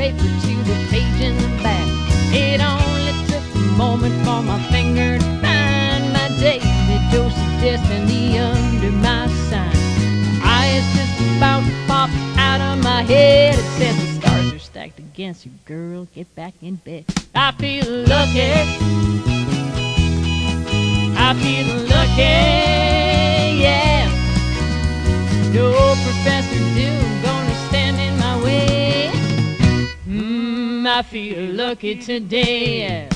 paper to the page in the back. It only took a moment for my finger to find my daily dose of destiny under my sign. My eyes just about to pop out of my head. It said the stars are stacked against you, girl. Get back in bed. I feel lucky. I feel lucky, yeah. No Professor Doom gonna stand in my way. I feel lucky today.